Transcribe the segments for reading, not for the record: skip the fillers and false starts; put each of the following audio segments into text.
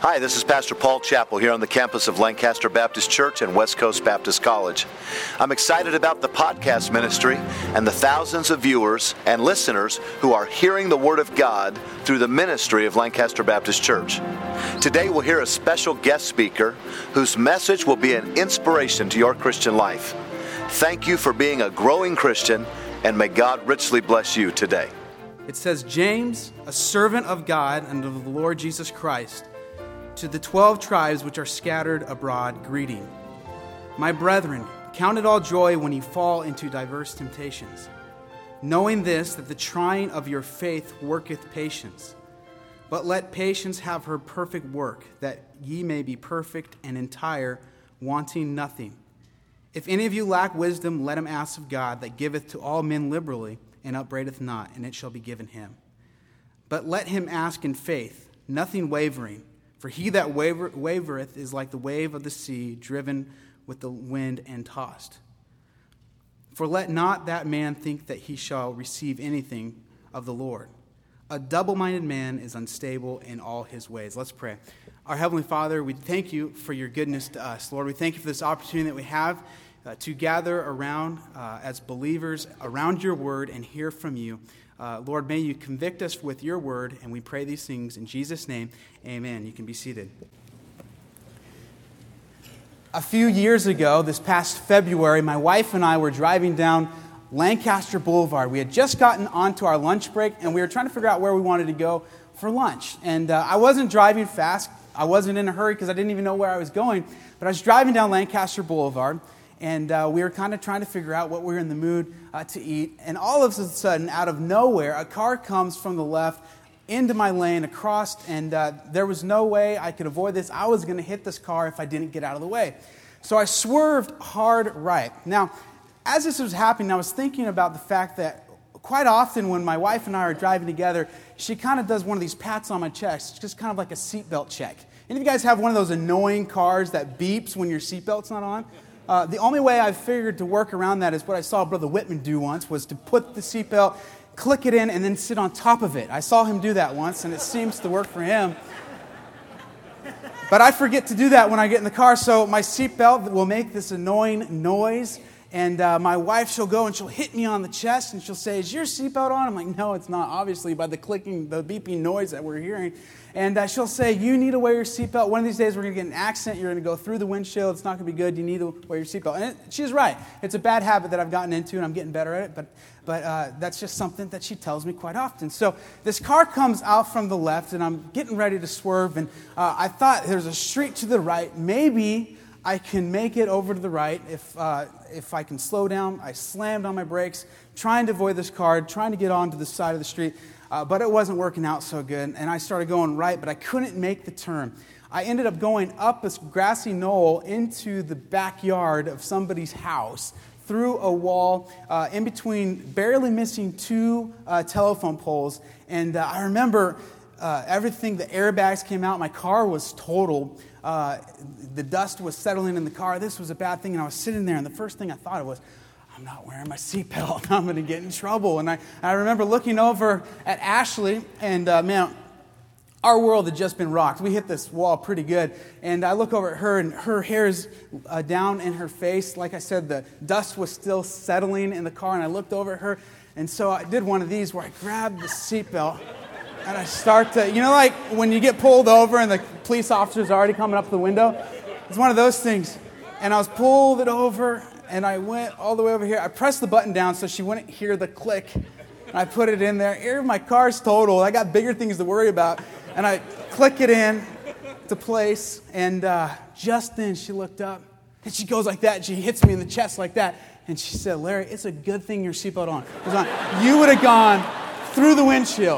Hi, this is Pastor Paul Chappell here on the campus of Lancaster Baptist Church and West Coast Baptist College. I'm excited about the podcast ministry and the thousands of viewers and listeners who are hearing the Word of God through the ministry of Lancaster Baptist Church. Today we'll hear a special guest speaker whose message will be an inspiration to your Christian life. Thank you for being a growing Christian, and may God richly bless you today. It says, James, a servant of God and of the Lord Jesus Christ, to the 12 tribes which are scattered abroad, greeting. My brethren, count it all joy when you fall into diverse temptations, knowing this, that the trying of your faith worketh patience. But let patience have her perfect work, that ye may be perfect and entire, wanting nothing. If any of you lack wisdom, let him ask of God, that giveth to all men liberally, and upbraideth not, and it shall be given him. But let him ask in faith, nothing wavering. For he that wavereth is like the wave of the sea, driven with the wind and tossed. For let not that man think that he shall receive anything of the Lord. A double-minded man is unstable in all his ways. Let's pray. Our Heavenly Father, we thank you for your goodness to us. Lord, we thank you for this opportunity that we have to gather around as believers around your word and hear from you. Lord, may you convict us with your word, and we pray these things in Jesus' name. Amen. You can be seated. A few years ago, this past February, my wife and I were driving down Lancaster Boulevard. We had just gotten onto our lunch break, and we were trying to figure out where we wanted to go for lunch. And I wasn't driving fast. I wasn't in a hurry because I didn't even know where I was going. But I was driving down Lancaster Boulevard, and we were kind of trying to figure out what we were in the mood to eat. And all of a sudden, out of nowhere, a car comes from the left into my lane across, and there was no way I could avoid this. I was going to hit this car if I didn't get out of the way. So I swerved hard right. Now, as this was happening, I was thinking about the fact that quite often when my wife and I are driving together, she kind of does one of these pats on my chest. It's just kind of like a seatbelt check. Any of you guys have one of those annoying cars that beeps when your seatbelt's not on? The only way I figured to work around that is what I saw Brother Whitman do once, was to put the seatbelt, click it in, and then sit on top of it. I saw him do that once, and it seems to work for him. But I forget to do that when I get in the car, so my seatbelt will make this annoying noise, and my wife, she'll go and she'll hit me on the chest, and she'll say, is your seatbelt on? I'm like, no, it's not, obviously, by the clicking, the beeping noise that we're hearing. And she'll say, you need to wear your seatbelt. One of these days we're going to get an accident. You're going to go through the windshield. It's not going to be good. You need to wear your seatbelt. And she's right. It's a bad habit that I've gotten into, and I'm getting better at it. But that's just something that she tells me quite often. So this car comes out from the left, and I'm getting ready to swerve. And I thought there's a street to the right. Maybe I can make it over to the right if I can slow down. I slammed on my brakes, trying to avoid this car, trying to get onto the side of the street. But it wasn't working out so good, and I started going right, but I couldn't make the turn. I ended up going up a grassy knoll into the backyard of somebody's house, through a wall, in between, barely missing two telephone poles. And I remember everything, the airbags came out, my car was totaled. The dust was settling in the car. This was a bad thing, and I was sitting there, and the first thing I thought of was, I'm not wearing my seatbelt. I'm going to get in trouble. And I remember looking over at Ashley, and man, our world had just been rocked. We hit this wall pretty good. And I look over at her, and her hair is down in her face. Like I said, the dust was still settling in the car, and I looked over at her. And so I did one of these where I grabbed the seatbelt, and I start to, like when you get pulled over and the police officer's already coming up to the window? It's one of those things. And I was pulled it over, and I went all the way over here. I pressed the button down so she wouldn't hear the click. And I put it in there. Here, my car's totaled. I got bigger things to worry about. And I click it in to place. And just then she looked up. And she goes like that. And she hits me in the chest like that. And she said, Larry, it's a good thing your seatbelt was on. You would have gone through the windshield.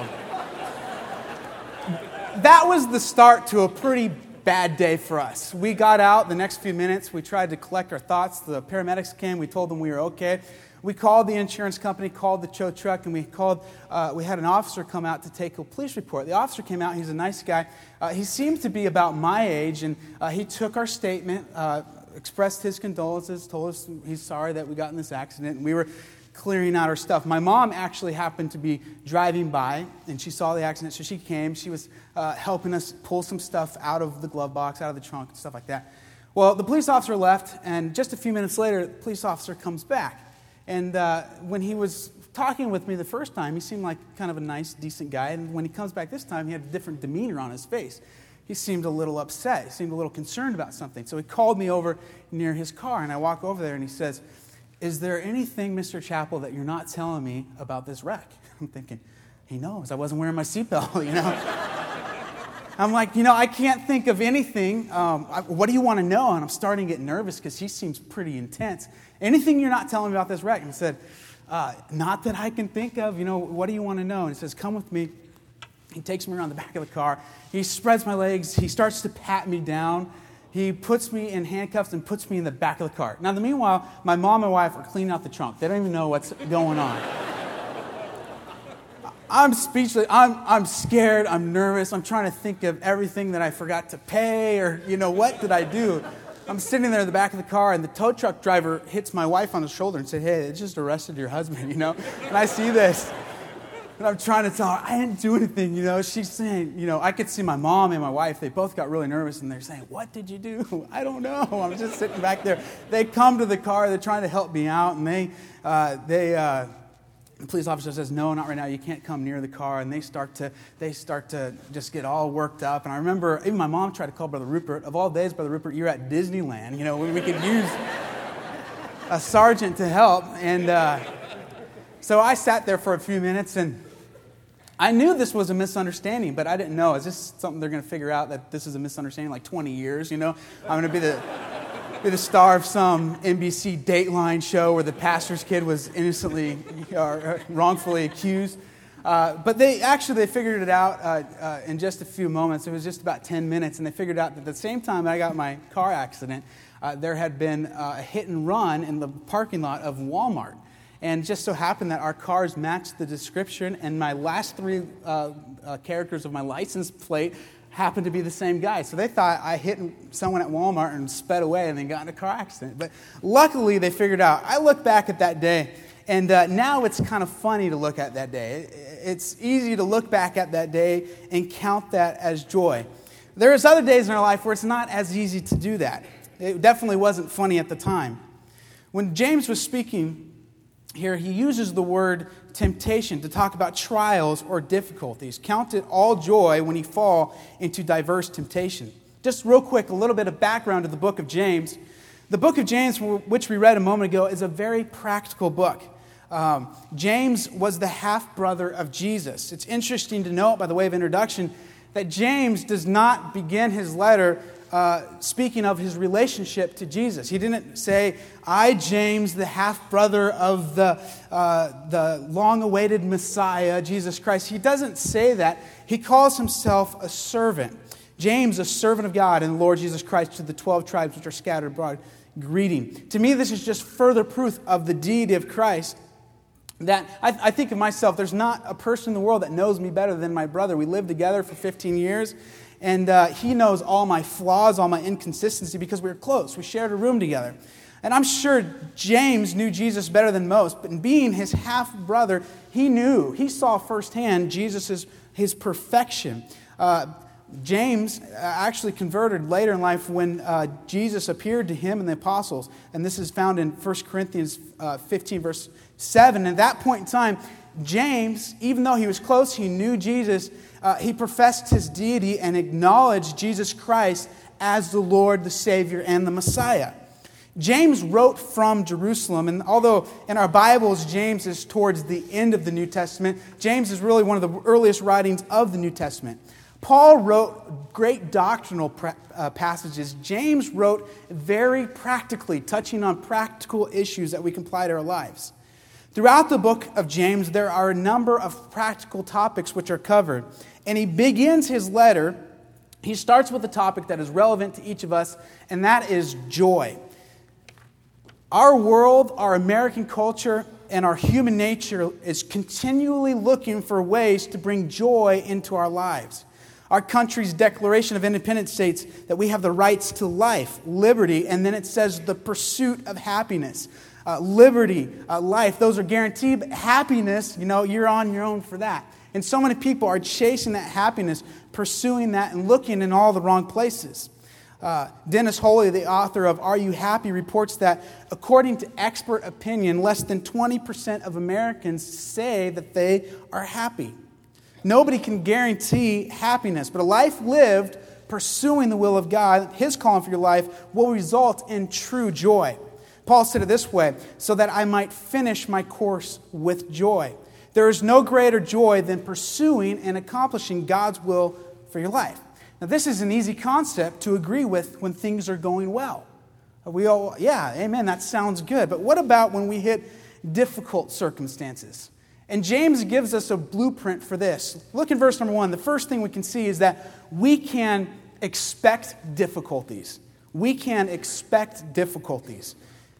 That was the start to a pretty bad day for us. We got out the next few minutes. We tried to collect our thoughts. The paramedics came. We told them we were okay. We called the insurance company, called the tow truck, and we had an officer come out to take a police report. The officer came out. He's a nice guy. He seemed to be about my age, and he took our statement, expressed his condolences, told us he's sorry that we got in this accident. And we were clearing out her stuff. My mom actually happened to be driving by, and she saw the accident, so she came. She was helping us pull some stuff out of the glove box, out of the trunk, and stuff like that. Well, the police officer left, and just a few minutes later, the police officer comes back. And when he was talking with me the first time, he seemed like kind of a nice, decent guy. And when he comes back this time, he had a different demeanor on his face. He seemed a little upset. He seemed a little concerned about something. So he called me over near his car, and I walk over there, and he says, "Is there anything, Mr. Chappell, that you're not telling me about this wreck?" I'm thinking, he knows. I wasn't wearing my seatbelt, you know. I'm like, I can't think of anything. What do you want to know? And I'm starting to get nervous because he seems pretty intense. Anything you're not telling me about this wreck? And he said, not that I can think of. What do you want to know? And he says, come with me. He takes me around the back of the car. He spreads my legs. He starts to pat me down. He puts me in handcuffs and puts me in the back of the car. Now, in the meanwhile, my mom and wife are cleaning out the trunk. They don't even know what's going on. I'm speechless. I'm scared. I'm nervous. I'm trying to think of everything that I forgot to pay or, what did I do? I'm sitting there in the back of the car, and the tow truck driver hits my wife on the shoulder and said, "Hey, they just arrested your husband, And I see this. And I'm trying to tell her, I didn't do anything, She's saying, I could see my mom and my wife. They both got really nervous, and they're saying, "What did you do?" I don't know. I'm just sitting back there. They come to the car. They're trying to help me out, and the police officer says, "No, not right now. You can't come near the car." And they start to just get all worked up. And I remember even my mom tried to call Brother Rupert. Of all days, Brother Rupert, you're at Disneyland. We could use a sergeant to help. And so I sat there for a few minutes, and I knew this was a misunderstanding, but I didn't know. Is this something they're going to figure out, that this is a misunderstanding, like 20 years, I'm going to be the star of some NBC Dateline show where the pastor's kid was innocently or wrongfully accused. But they figured it out in just a few moments. It was just about 10 minutes, and they figured out that at the same time I got my car accident, there had been a hit and run in the parking lot of Walmart. And just so happened that our cars matched the description, and my last three characters of my license plate happened to be the same guy. So they thought I hit someone at Walmart and sped away and then got in a car accident. But luckily, they figured out. I look back at that day, and now it's kind of funny to look at that day. It's easy to look back at that day and count that as joy. There's other days in our life where it's not as easy to do that. It definitely wasn't funny at the time. When James was speaking here, he uses the word temptation to talk about trials or difficulties. Count it all joy when you fall into diverse temptation. Just real quick, a little bit of background to the book of James. The book of James, which we read a moment ago, is a very practical book. James was the half-brother of Jesus. It's interesting to note, by the way of introduction, that James does not begin his letter speaking of his relationship to Jesus. He didn't say, "I, James, the half-brother of the long-awaited Messiah, Jesus Christ." He doesn't say that. He calls himself a servant. James, a servant of God and the Lord Jesus Christ, to the 12 tribes which are scattered abroad, greeting. To me, this is just further proof of the deity of Christ. That I think of myself, there's not a person in the world that knows me better than my brother. We lived together for 15 years. And he knows all my flaws, all my inconsistency, because we were close. We shared a room together. And I'm sure James knew Jesus better than most, but in being his half-brother, he saw firsthand his perfection. James actually converted later in life when Jesus appeared to him and the apostles. And this is found in 1 Corinthians 15, verse 7. At that point in time, James, even though he was close, he knew Jesus, he professed his deity and acknowledged Jesus Christ as the Lord, the Savior, and the Messiah. James wrote from Jerusalem, and although in our Bibles James is towards the end of the New Testament, James is really one of the earliest writings of the New Testament. Paul wrote great doctrinal passages. James wrote very practically, touching on practical issues that we can apply to our lives. Throughout the book of James, there are a number of practical topics which are covered. And he begins his letter, he starts with a topic that is relevant to each of us, and that is joy. Our world, our American culture, and our human nature is continually looking for ways to bring joy into our lives. Our country's Declaration of Independence states that we have the rights to life, liberty, and then it says the pursuit of happiness. liberty, life. Those are guaranteed. But happiness, you're on your own for that. And so many people are chasing that happiness, pursuing that, and looking in all the wrong places. Dennis Holley, the author of Are You Happy?, reports that according to expert opinion, less than 20% of Americans say that they are happy. Nobody can guarantee happiness, but a life lived pursuing the will of God, His calling for your life, will result in true joy. Paul said it this way, so that I might finish my course with joy. There is no greater joy than pursuing and accomplishing God's will for your life. Now, this is an easy concept to agree with when things are going well. We all, yeah, amen, that sounds good. But what about when we hit difficult circumstances? And James gives us a blueprint for this. Look in verse number 1. The first thing we can see is that we can expect difficulties. We can expect difficulties.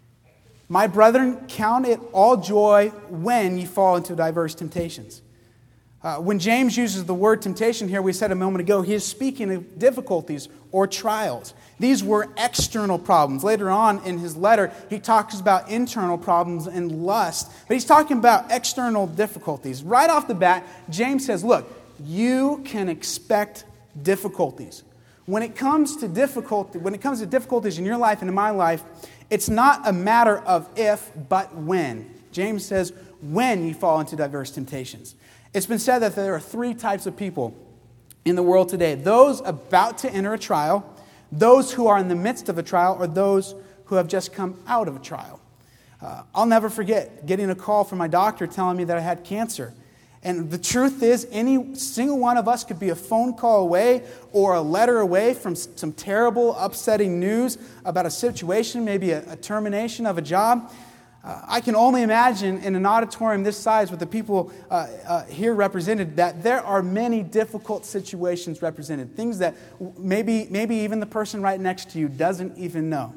My brethren, count it all joy when you fall into diverse temptations. When James uses the word temptation here, we said a moment ago, he is speaking of difficulties or trials. These were external problems. Later on in his letter, he talks about internal problems and lust. But he's talking about external difficulties. Right off the bat, James says, look, you can expect difficulties. When it comes to difficulties in your life and in my life, it's not a matter of if, but when. James says, when you fall into diverse temptations. It's been said that there are three types of people in the world today. Those about to enter a trial, those who are in the midst of a trial, or those who have just come out of a trial. I'll never forget getting a call from my doctor telling me that I had cancer. And the truth is, any single one of us could be a phone call away or a letter away from some terrible, upsetting news about a situation, maybe a termination of a job. I can only imagine in an auditorium this size with the people here represented that there are many difficult situations represented. Things that maybe even the person right next to you doesn't even know.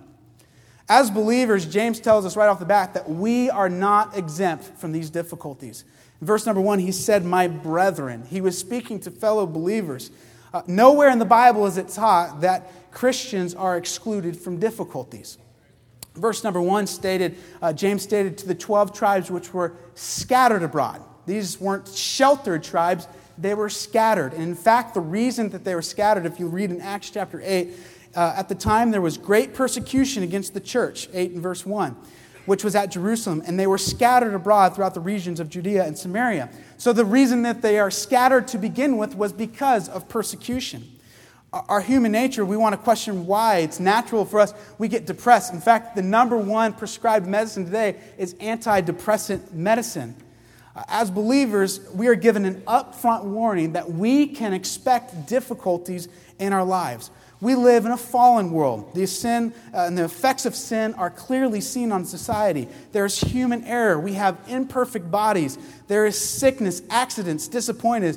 As believers, James tells us right off the bat that we are not exempt from these difficulties. In verse number 1, he said, my brethren. He was speaking to fellow believers. Nowhere in the Bible is it taught that Christians are excluded from difficulties. Verse number 1 stated, James stated to the 12 tribes which were scattered abroad. These weren't sheltered tribes, they were scattered. And in fact, the reason that they were scattered, if you read in Acts chapter 8, at the time there was great persecution against the church, 8 and verse 1, which was at Jerusalem, and they were scattered abroad throughout the regions of Judea and Samaria. So the reason that they are scattered to begin with was because of persecution. Our human nature, we want to question why. It's natural for us. We get depressed. In fact, the number one prescribed medicine today is antidepressant medicine. As believers, we are given an upfront warning that we can expect difficulties in our lives. We live in a fallen world. The sin and the effects of sin are clearly seen on society. There's human error. We have imperfect bodies. There is sickness, accidents, disappointments,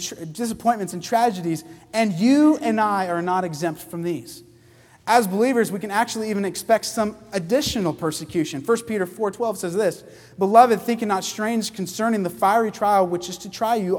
and tragedies. And you and I are not exempt from these. As believers, we can actually even expect some additional persecution. 1 Peter 4:12 says this, Beloved, think it not strange concerning the fiery trial which is to try you,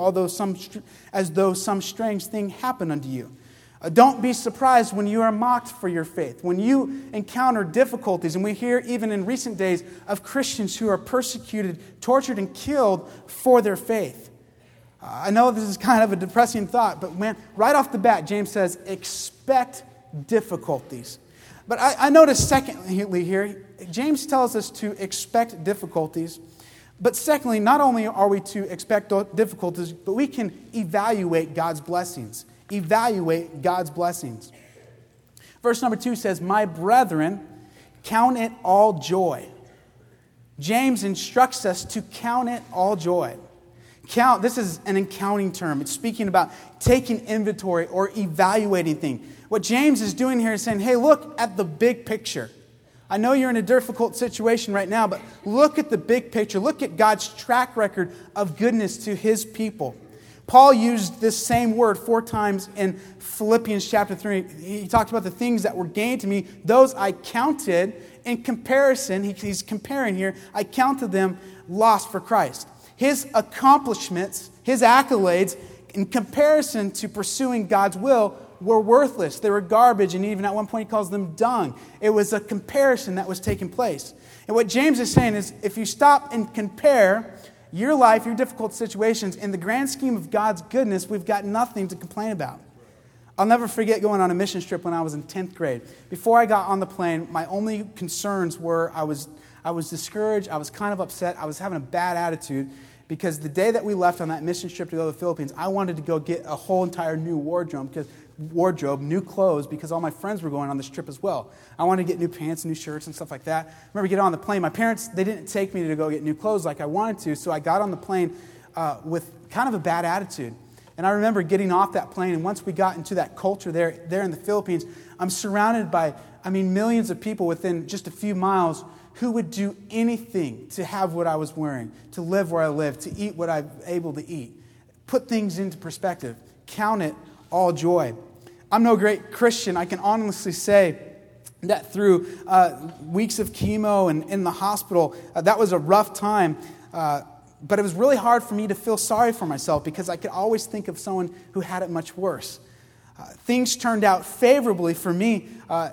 as though some strange thing happened unto you. Don't be surprised when you are mocked for your faith, when you encounter difficulties. And we hear even in recent days of Christians who are persecuted, tortured, and killed for their faith. I know this is kind of a depressing thought, but man, right off the bat, James says, expect difficulties. But I notice secondly here, James tells us to expect difficulties. But secondly, not only are we to expect difficulties, but we can evaluate God's blessings. Evaluate God's blessings. Verse number 2 says, My brethren, count it all joy. James instructs us to count it all joy. Count, this is an accounting term. It's speaking about taking inventory or evaluating things. What James is doing here is saying, hey, look at the big picture. I know you're in a difficult situation right now, but look at the big picture. Look at God's track record of goodness to His people. Paul used this same word 4 times in Philippians chapter 3. He talked about the things that were gained to me. Those I counted in comparison. He's comparing here. I counted them lost for Christ. His accomplishments, his accolades, in comparison to pursuing God's will, were worthless. They were garbage, and even at one point he calls them dung. It was a comparison that was taking place. And what James is saying is, if you stop and compare your life, your difficult situations, in the grand scheme of God's goodness, we've got nothing to complain about. I'll never forget going on a mission trip when I was in 10th grade. Before I got on the plane, my only concerns were I was discouraged, I was kind of upset, I was having a bad attitude, because the day that we left on that mission trip to go to the Philippines, I wanted to go get a whole entire new wardrobe, new clothes, because all my friends were going on this trip as well. I wanted to get new pants, new shirts, and stuff like that. I remember getting on the plane. My parents, they didn't take me to go get new clothes like I wanted to, so I got on the plane with kind of a bad attitude. And I remember getting off that plane, and once we got into that culture there in the Philippines, I'm surrounded by, millions of people within just a few miles who would do anything to have what I was wearing, to live where I live, to eat what I'm able to eat. Put things into perspective. Count it all joy. I'm no great Christian. I can honestly say that through weeks of chemo and in the hospital, that was a rough time. But it was really hard for me to feel sorry for myself because I could always think of someone who had it much worse. Things turned out favorably for me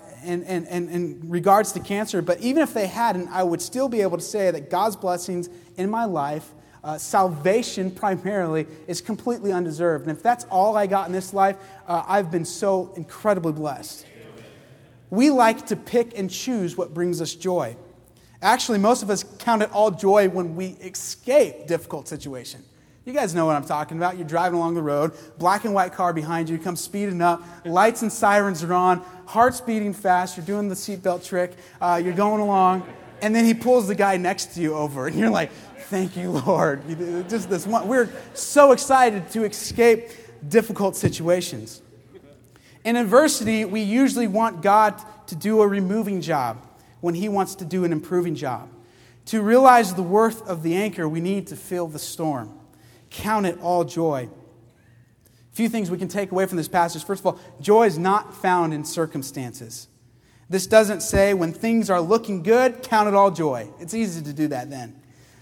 in regards to cancer, but even if they hadn't, I would still be able to say that God's blessings in my life, salvation primarily, is completely undeserved. And if that's all I got in this life, I've been so incredibly blessed. We like to pick and choose what brings us joy. Actually, most of us count it all joy when we escape difficult situation. You guys know what I'm talking about. You're driving along the road, black and white car behind you comes speeding up, lights and sirens are on, heart's beating fast, you're doing the seatbelt trick, you're going along, and then he pulls the guy next to you over, and you're like, thank you, Lord. Just this one. We're so excited to escape difficult situations. In adversity, we usually want God to do a removing job when He wants to do an improving job. To realize the worth of the anchor, we need to feel the storm. Count it all joy. A few things we can take away from this passage. First of all, joy is not found in circumstances. This doesn't say when things are looking good, count it all joy. It's easy to do that then.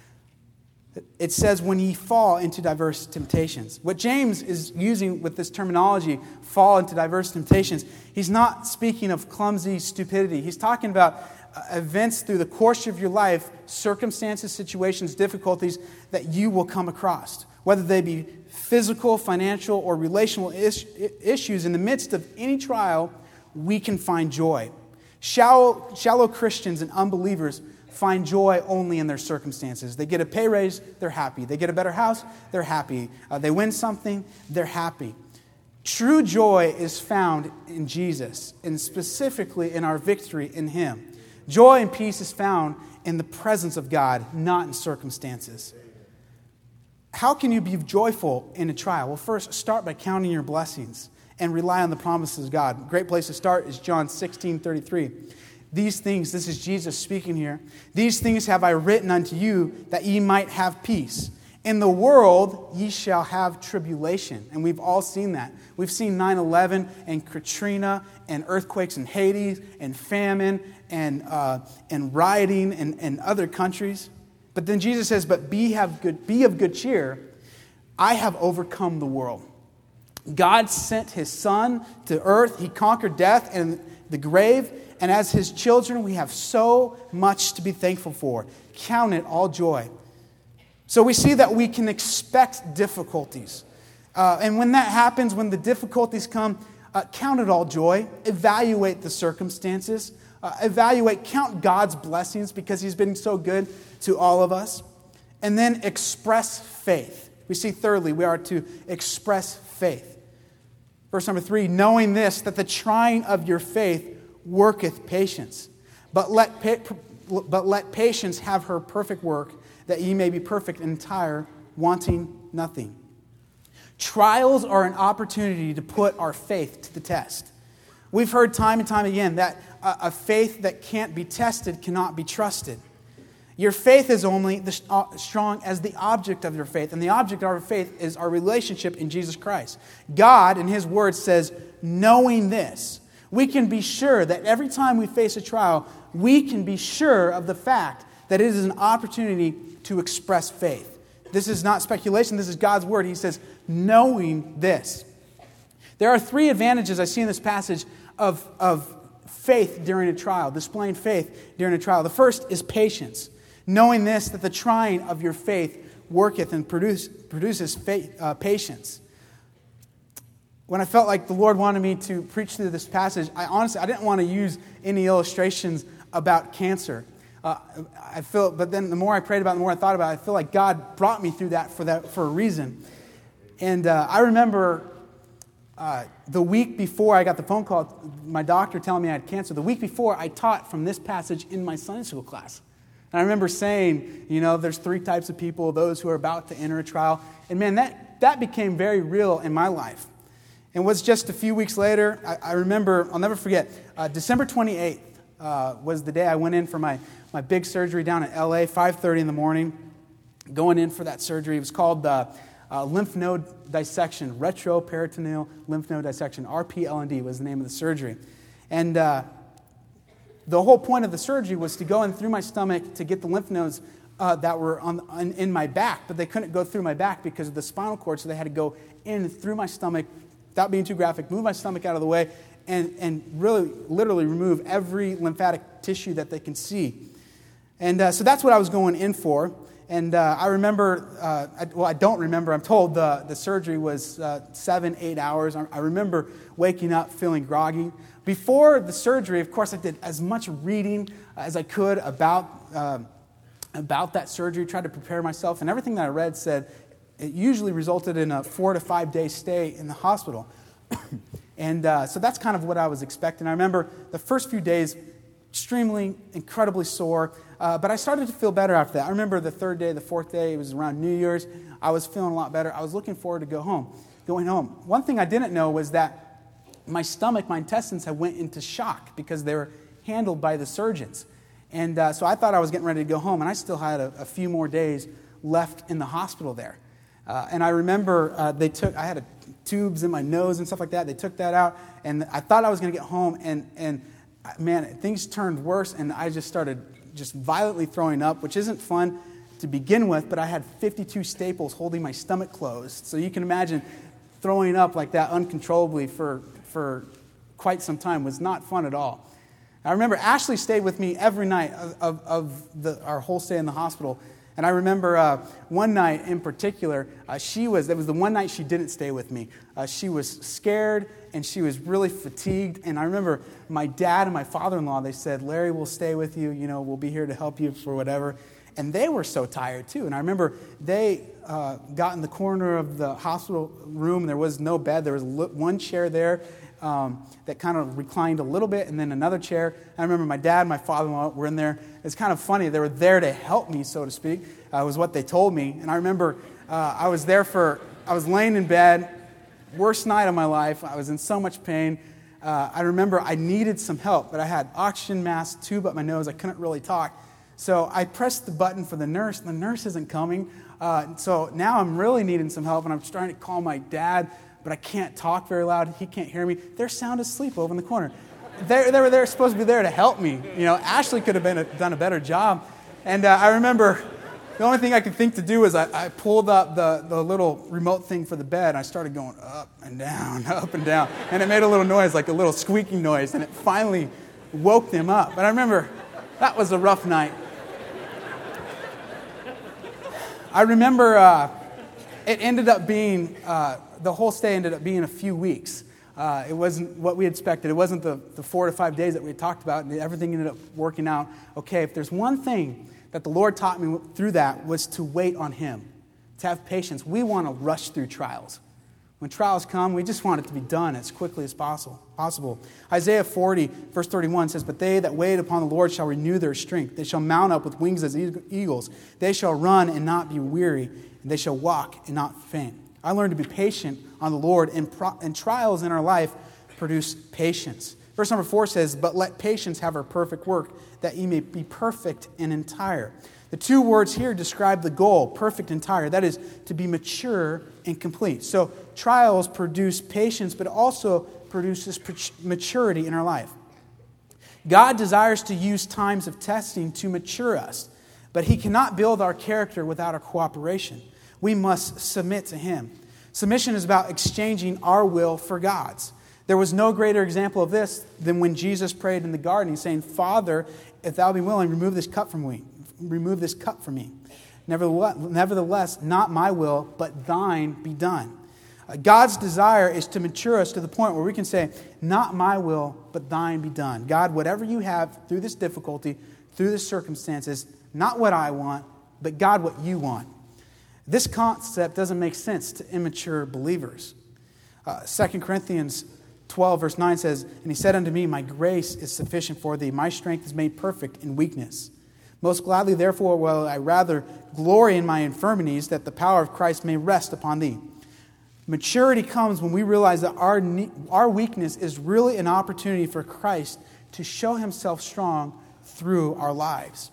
It says when ye fall into diverse temptations. What James is using with this terminology, fall into diverse temptations, he's not speaking of clumsy stupidity. He's talking about events through the course of your life, circumstances, situations, difficulties that you will come across. Whether they be physical, financial, or relational issues, in the midst of any trial, we can find joy. Shallow Christians and unbelievers find joy only in their circumstances. They get a pay raise, they're happy. They get a better house, they're happy. They win something, they're happy. True joy is found in Jesus, and specifically in our victory in Him. Joy and peace is found in the presence of God, not in circumstances. How can you be joyful in a trial? Well, first, start by counting your blessings and rely on the promises of God. A great place to start is John 16:33. These things, this is Jesus speaking here, these things have I written unto you that ye might have peace. In the world ye shall have tribulation. And we've all seen that. We've seen 9/11 and Katrina and earthquakes in Haiti and famine and rioting in other countries. But then Jesus says, but be of good cheer. I have overcome the world. God sent His Son to earth. He conquered death and the grave. And as His children, we have so much to be thankful for. Count it all joy. So we see that we can expect difficulties. And when that happens, when the difficulties come, count it all joy. Evaluate the circumstances. Count God's blessings because He's been so good to all of us. And then express faith. We see thirdly, we are to express faith. Verse number 3, knowing this, that the trying of your faith worketh patience. But let patience have her perfect work, that ye may be perfect and entire, wanting nothing. Trials are an opportunity to put our faith to the test. We've heard time and time again that a faith that can't be tested cannot be trusted. Your faith is only strong as the object of your faith. And the object of our faith is our relationship in Jesus Christ. God, in His Word, says, knowing this, we can be sure that every time we face a trial, we can be sure of the fact that it is an opportunity to express faith. This is not speculation. This is God's Word. He says, knowing this. There are three advantages I see in this passage of faith during a trial, displaying faith during a trial. The first is patience, knowing this, that the trying of your faith worketh and produces patience. When I felt like the Lord wanted me to preach through this passage, I didn't want to use any illustrations about cancer. But then the more I prayed about it, the more I thought about it, I feel like God brought me through that for a reason. And I remember the week before I got the phone call, my doctor telling me I had cancer, the week before I taught from this passage in my Sunday school class. And I remember saying, there's three types of people, those who are about to enter a trial. And man, that became very real in my life. And was just a few weeks later, I remember, I'll never forget, December 28th was the day I went in for my big surgery down in LA, 5:30 in the morning, going in for that surgery. It was called lymph node dissection, retroperitoneal lymph node dissection, RPLND was the name of the surgery. And the whole point of the surgery was to go in through my stomach to get the lymph nodes that were in my back, but they couldn't go through my back because of the spinal cord, so they had to go in through my stomach, without being too graphic, move my stomach out of the way, and really, literally remove every lymphatic tissue that they can see. And so that's what I was going in for. And I remember, I don't remember, I'm told the surgery was 7-8 hours. I remember waking up feeling groggy. Before the surgery, of course, I did as much reading as I could about that surgery, tried to prepare myself, and everything that I read said it usually resulted in a 4 to 5 day stay in the hospital. And so that's kind of what I was expecting. I remember the first few days, extremely, incredibly sore, but I started to feel better after that. I remember the third day, the fourth day, it was around New Year's. I was feeling a lot better. I was looking forward to going home. One thing I didn't know was that my stomach, my intestines had went into shock because they were handled by the surgeons. And so I thought I was getting ready to go home, and I still had a few more days left in the hospital there. And I remember I had tubes in my nose and stuff like that. They took that out, and I thought I was going to get home, and man, things turned worse, and I just started violently throwing up, which isn't fun to begin with, but I had 52 staples holding my stomach closed. So you can imagine throwing up like that uncontrollably for quite some time was not fun at all. I remember Ashley stayed with me every night of our whole stay in the hospital. And I remember one night in particular, that was the one night she didn't stay with me. She was scared and she was really fatigued. And I remember my dad and my father-in-law, they said, Larry, we'll stay with you. We'll be here to help you for whatever. And they were so tired too. And I remember they got in the corner of the hospital room. There was no bed. There was one chair there that kind of reclined a little bit, and then another chair. I remember my dad and my father-in-law were in there. It's kind of funny. They were there to help me, so to speak, was what they told me. And I remember I was laying in bed, worst night of my life. I was in so much pain. I remember I needed some help, but I had oxygen mask, tube up my nose. I couldn't really talk. So I pressed the button for the nurse. The nurse isn't coming. So now I'm really needing some help, and I'm trying to call my dad, but I can't talk very loud. He can't hear me. They're sound asleep over in the corner. They're supposed to be there to help me. Ashley could have done a better job. And I remember the only thing I could think to do was I pulled up the little remote thing for the bed, and I started going up and down, and it made a little noise, like a little squeaking noise, and it finally woke them up. But I remember that was a rough night. I remember it ended up being, the whole stay ended up being a few weeks. It wasn't what we expected. It wasn't the 4 to 5 days that we had talked about, and everything ended up working out okay. If there's one thing that the Lord taught me through that was to wait on Him, to have patience. We want to rush through trials. When trials come, we just want it to be done as quickly as possible. Isaiah 40, verse 31 says, "But they that wait upon the Lord shall renew their strength. They shall mount up with wings as eagles. They shall run and not be weary, and they shall walk and not faint." I learned to be patient on the Lord, and trials in our life produce patience. Verse number 4 says, "But let patience have her perfect work, that ye may be perfect and entire." The two words here describe the goal, perfect, entire. That is, to be mature and complete. So trials produce patience, but also produces maturity in our life. God desires to use times of testing to mature us, but He cannot build our character without our cooperation. We must submit to Him. Submission is about exchanging our will for God's. There was no greater example of this than when Jesus prayed in the garden. He's saying, Father, if thou be willing, remove this cup from me. Remove this cup from me. Nevertheless, not my will, but thine be done. God's desire is to mature us to the point where we can say, not my will, but thine be done. God, whatever you have through this difficulty, through this circumstances, not what I want, but God, what you want. This concept doesn't make sense to immature believers. 2 Corinthians 12 verse 9 says, and he said unto me, my grace is sufficient for thee. My strength is made perfect in weakness. Most gladly, therefore, will I rather glory in my infirmities, that the power of Christ may rest upon thee. Maturity comes when we realize that our weakness is really an opportunity for Christ to show himself strong through our lives.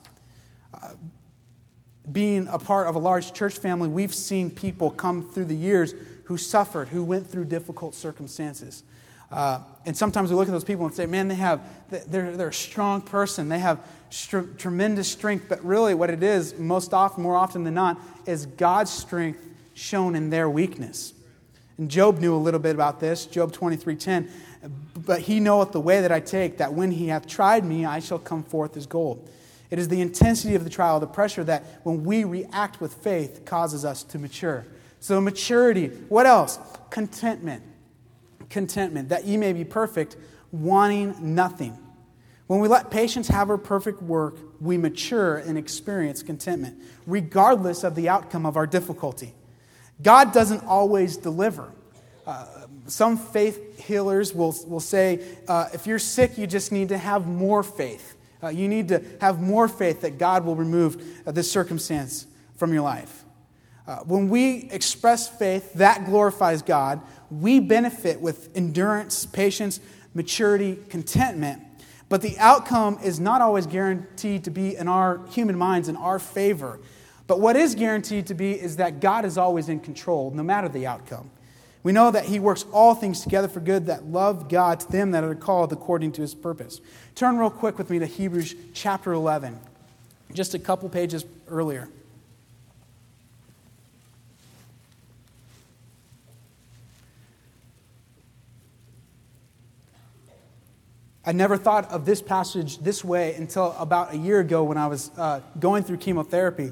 Being a part of a large church family, we've seen people come through the years who suffered, who went through difficult circumstances. And sometimes we look at those people and say, man, they're a strong person. They have tremendous strength. But really what it is, more often than not, is God's strength shown in their weakness. And Job knew a little bit about this. Job 23:10. But he knoweth the way that I take, that when he hath tried me, I shall come forth as gold. It is the intensity of the trial, the pressure that when we react with faith causes us to mature. So maturity. What else? Contentment. Contentment, that ye may be perfect, wanting nothing. When we let patience have her perfect work, we mature and experience contentment, regardless of the outcome of our difficulty. God doesn't always deliver. Some faith healers will say, if you're sick, you just need to have more faith. You need to have more faith that God will remove this circumstance from your life. When we express faith, that glorifies God. We benefit with endurance, patience, maturity, contentment. But the outcome is not always guaranteed to be in our human minds in our favor. But what is guaranteed to be is that God is always in control, no matter the outcome. We know that he works all things together for good that love God, to them that are called according to his purpose. Turn real quick with me to Hebrews chapter 11, just a couple pages earlier. I never thought of this passage this way until about a year ago when I was going through chemotherapy.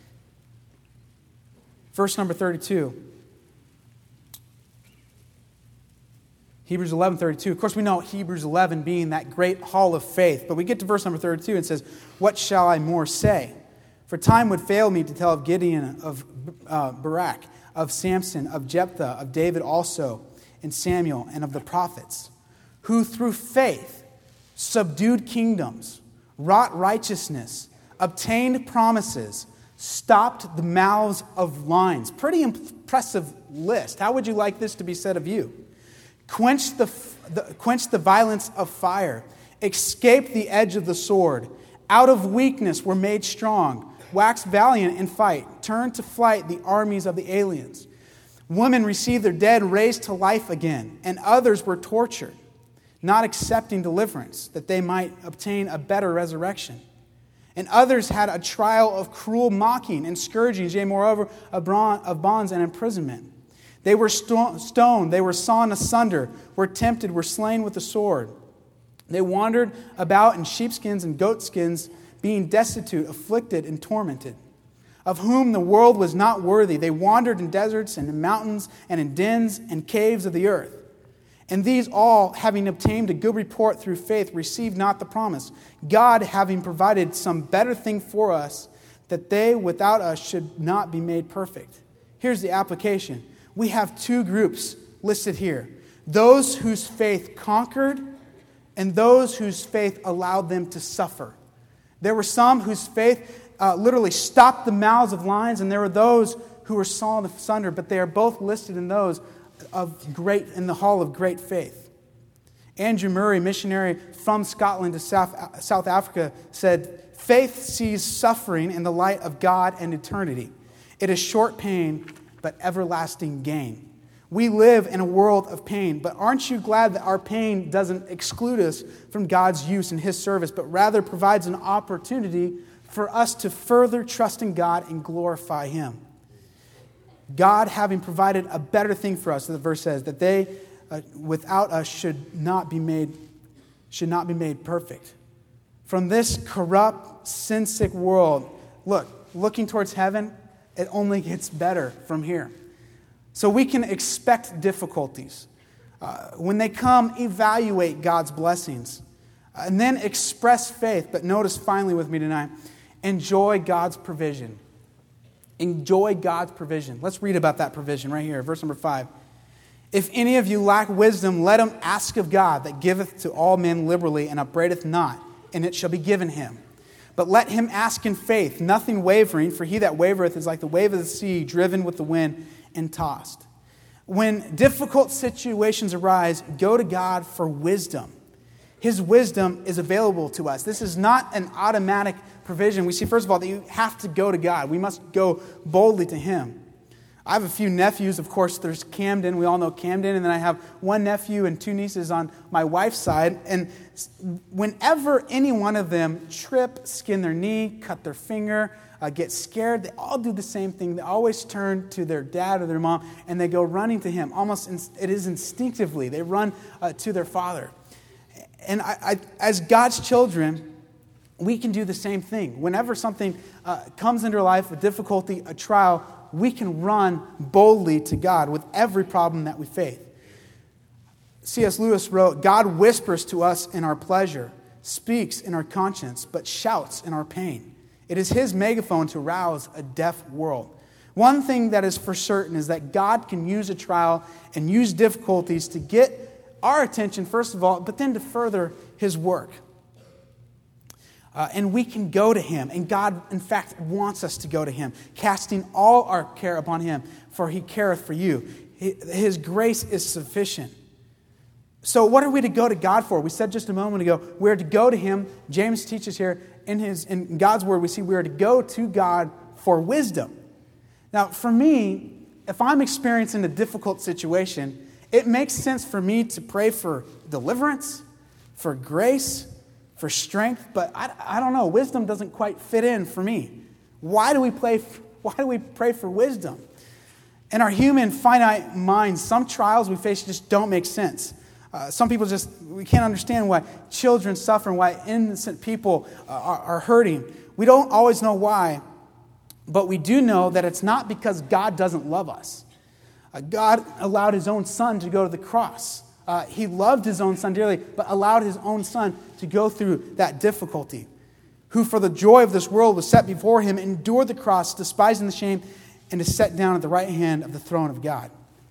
Verse number 32. Hebrews 11:32. Of course, we know Hebrews 11 being that great hall of faith. But we get to verse number 32 and it says, what shall I more say? For time would fail me to tell of Gideon, of Barak, of Samson, of Jephthah, of David also, and Samuel, and of the prophets, who through faith subdued kingdoms, wrought righteousness, obtained promises, stopped the mouths of lions. Pretty impressive list. How would you like this to be said of you? Quenched the violence of fire, escaped the edge of the sword, out of weakness were made strong, waxed valiant in fight, turned to flight the armies of the aliens. Women received their dead raised to life again, and others were tortured, not accepting deliverance, that they might obtain a better resurrection. And others had a trial of cruel mocking and scourgings, yea, moreover, of bonds and imprisonment. They were stoned, they were sawn asunder, were tempted, were slain with the sword. They wandered about in sheepskins and goatskins, being destitute, afflicted, and tormented, of whom the world was not worthy. They wandered in deserts and in mountains and in dens and caves of the earth. And these all, having obtained a good report through faith, received not the promise, God having provided some better thing for us, that they without us should not be made perfect. Here's the application. We have two groups listed here. Those whose faith conquered and those whose faith allowed them to suffer. There were some whose faith literally stopped the mouths of lions, and there were those who were sawn asunder, but they are both listed in those in the hall of great faith. Andrew Murray, missionary from Scotland to South Africa, said, faith sees suffering in the light of God and eternity. It is short pain, but everlasting gain. We live in a world of pain, but aren't you glad that our pain doesn't exclude us from God's use in his service, but rather provides an opportunity for us to further trust in God and glorify him? God having provided a better thing for us, the verse says, that they without us should not be made perfect. From this corrupt, sin-sick world, looking towards heaven, it only gets better from here. So we can expect difficulties. When they come, evaluate God's blessings. And then express faith. But notice finally with me tonight, enjoy God's provision. Enjoy God's provision. Let's read about that provision right here, verse number 5. If any of you lack wisdom, let him ask of God, that giveth to all men liberally and upbraideth not, and it shall be given him. But let him ask in faith, nothing wavering, for he that wavereth is like the wave of the sea, driven with the wind and tossed. When difficult situations arise, go to God for wisdom. His wisdom is available to us. This is not an automatic provision. We see, first of all, that you have to go to God. We must go boldly to him. I have a few nephews. Of course, there's Camden. We all know Camden. And then I have one nephew and two nieces on my wife's side. And whenever any one of them trip, skin their knee, cut their finger, get scared, they all do the same thing. They always turn to their dad or their mom, and they go running to him. It is instinctively. They run to their father. And as God's children, we can do the same thing. Whenever something comes into our life, a difficulty, a trial, we can run boldly to God with every problem that we face. C.S. Lewis wrote, God whispers to us in our pleasure, speaks in our conscience, but shouts in our pain. It is his megaphone to rouse a deaf world. One thing that is for certain is that God can use a trial and use difficulties to get our attention, first of all, but then to further his work. And we can go to him. And God, in fact, wants us to go to him, casting all our care upon him, for he careth for you. His grace is sufficient. So what are we to go to God for? We said just a moment ago, we're to go to him. James teaches here in God's word, we see we are to go to God for wisdom. Now, for me, if I'm experiencing a difficult situation, it makes sense for me to pray for deliverance, for grace, for strength, but I don't know. Wisdom doesn't quite fit in for me. Why do we pray for wisdom? In our human finite minds, some trials we face just don't make sense. Some people we can't understand why children suffer and why innocent people are hurting. We don't always know why, but we do know that it's not because God doesn't love us. God allowed his own son to go to the cross. He loved his own son dearly, but allowed his own son to go through that difficulty. Who for the joy of this world was set before him, endured the cross, despising the shame, and is set down at the right hand of the throne of God.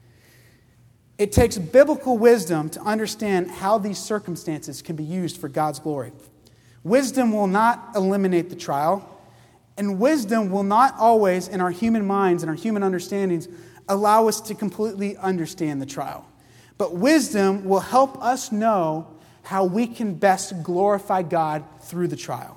It takes biblical wisdom to understand how these circumstances can be used for God's glory. Wisdom will not eliminate the trial, and wisdom will not always, in our human minds and our human understandings, allow us to completely understand the trial. But wisdom will help us know how we can best glorify God through the trial.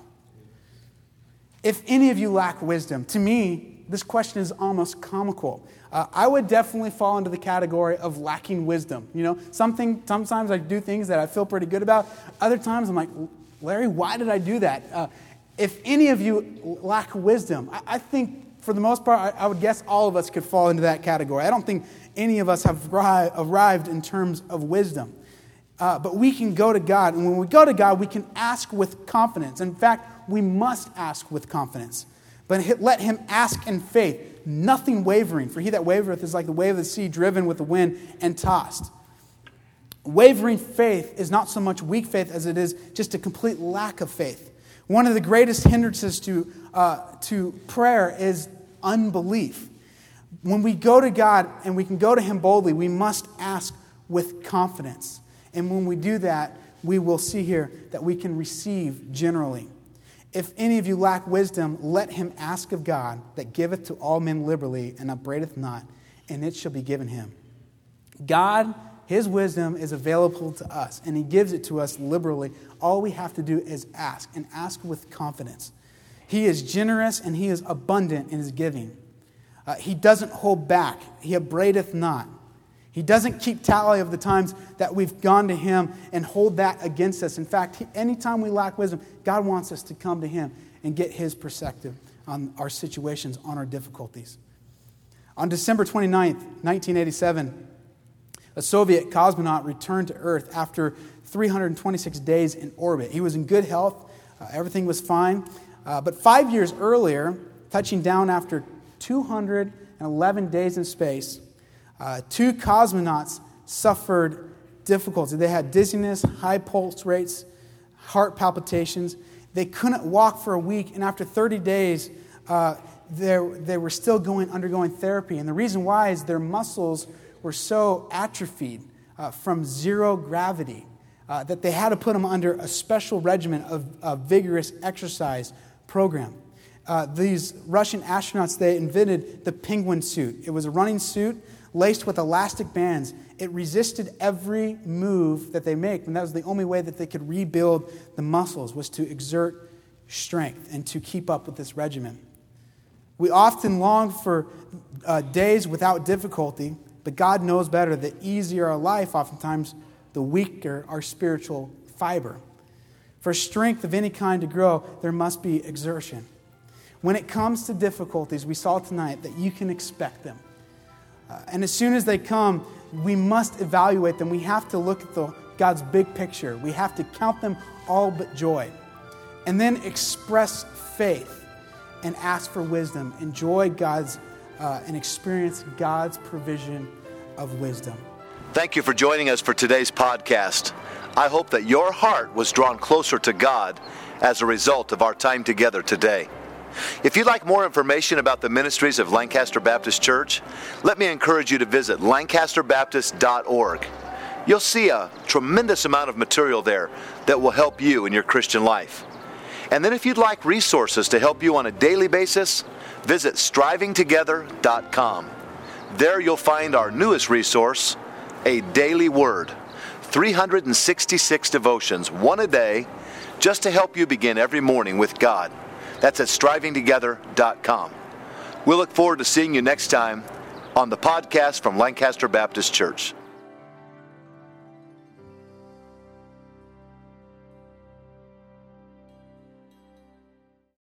If any of you lack wisdom, to me, this question is almost comical. I would definitely fall into the category of lacking wisdom. Sometimes I do things that I feel pretty good about. Other times I'm like, Larry, why did I do that? If any of you lack wisdom, I think for the most part, I would guess all of us could fall into that category. I don't think any of us have arrived in terms of wisdom. But we can go to God. And when we go to God, we can ask with confidence. In fact, we must ask with confidence. But let him ask in faith, nothing wavering. For he that wavereth is like the wave of the sea, driven with the wind and tossed. Wavering faith is not so much weak faith as it is just a complete lack of faith. One of the greatest hindrances to prayer is unbelief. When we go to God and we can go to him boldly, we must ask with confidence. And when we do that, we will see here that we can receive generally. If any of you lack wisdom, let him ask of God, that giveth to all men liberally and upbraideth not, and it shall be given him. God, his wisdom is available to us, and he gives it to us liberally. All we have to do is ask, and ask with confidence. He is generous and he is abundant in his giving. He doesn't hold back. He upbraideth not. He doesn't keep tally of the times that we've gone to him and hold that against us. In fact, anytime we lack wisdom, God wants us to come to him and get his perspective on our situations, on our difficulties. On December 29th, 1987, a Soviet cosmonaut returned to Earth after 326 days in orbit. He was in good health. Everything was fine. But 5 years earlier, touching down after 211 days in space, 2 cosmonauts suffered difficulty. They had dizziness, high pulse rates, heart palpitations. They couldn't walk for a week, and after 30 days, they were still undergoing therapy. And the reason why is their muscles were so atrophied from zero gravity that they had to put them under a special regimen of vigorous exercise program. These Russian astronauts, they invented the penguin suit. It was a running suit laced with elastic bands. It resisted every move that they make, and that was the only way that they could rebuild the muscles, was to exert strength and to keep up with this regimen. We often long for days without difficulty, but God knows better. The easier our life, oftentimes, the weaker our spiritual fiber. For strength of any kind to grow, there must be exertion. When it comes to difficulties, we saw tonight that you can expect them. And as soon as they come, we must evaluate them. We have to look at God's big picture. We have to count them all but joy. And then express faith and ask for wisdom. Enjoy God's and experience God's provision of wisdom. Thank you for joining us for today's podcast. I hope that your heart was drawn closer to God as a result of our time together today. If you'd like more information about the ministries of Lancaster Baptist Church, let me encourage you to visit lancasterbaptist.org. You'll see a tremendous amount of material there that will help you in your Christian life. And then if you'd like resources to help you on a daily basis, visit strivingtogether.com. There you'll find our newest resource, a daily word, 366 devotions, one a day, just to help you begin every morning with God. That's at strivingtogether.com. We'll look forward to seeing you next time on the podcast from Lancaster Baptist Church.